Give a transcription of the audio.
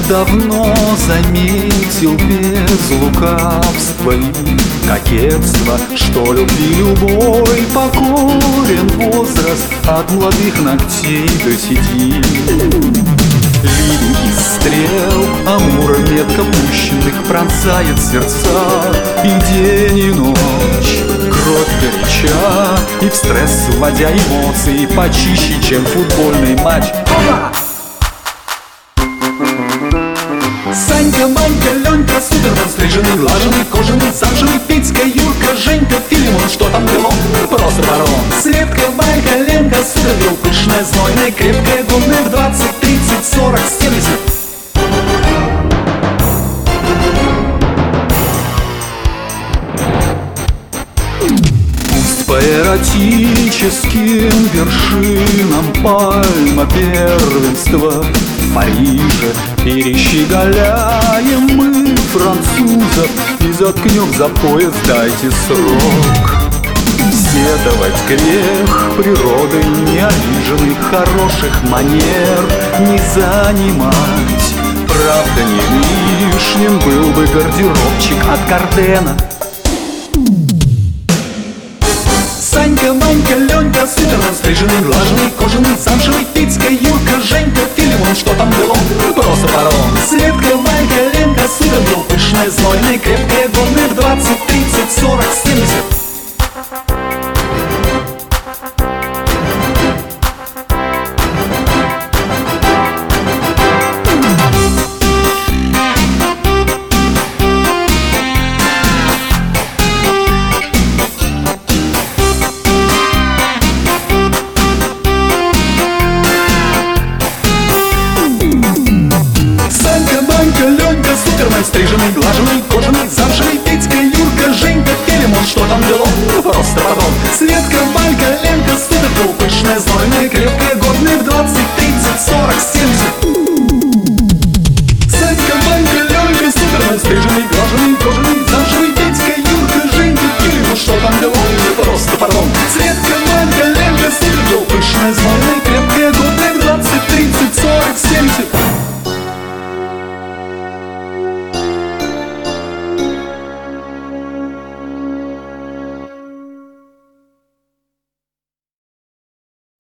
давно заметил без лукавства и кокетства, что любви любой покорен возраст от молодых ногтей до седин. Ливень из стрел, амура метко пущенных пронзает сердца и день, и ночь. Кровь горяча, и в стресс вводя эмоции почище, чем футбольный матч. Санька, Манька, Ленька, Супермен, стриженный, глаженный, кожаный, замшевый, Петька, Юрка, Женька, Филимон, что там было? Просто ворон. Светка, Валька, Ленка, Супергерл, пышная, знойная, крепкая, годная в 20, 30, 40, 70. Пусть по эротическим вершинам пальма первенства в Париже перещеголяем мы французов и заткнем за пояс, дайте срок. Исследовать грех природой необиженных хороших манер не занимать. Правда, не лишним был бы гардеробчик от Кардена. Санька, Манька, Ленька, Супермен, стриженный, глаженный, кожаный, замшевый, Петька, Юрка, Женька, Филимон, что там было? Просто ворон. Светка, Валька, Ленка, Супергерл, пышная, знойная, крепкая, годная в 20, 30, 40, 70. Супермен, стриженный, глаженный, кожаный, замшевый, Петька, Юрка, Женька, Филимон, что там было? Просто потом. Светка, Валька, Ленка, Супергерл, пышная, знойная, крепкая, годная в 20, 30, 40, 70. Санька, Валька, Ленка, Супермен, стриженный, глаженный,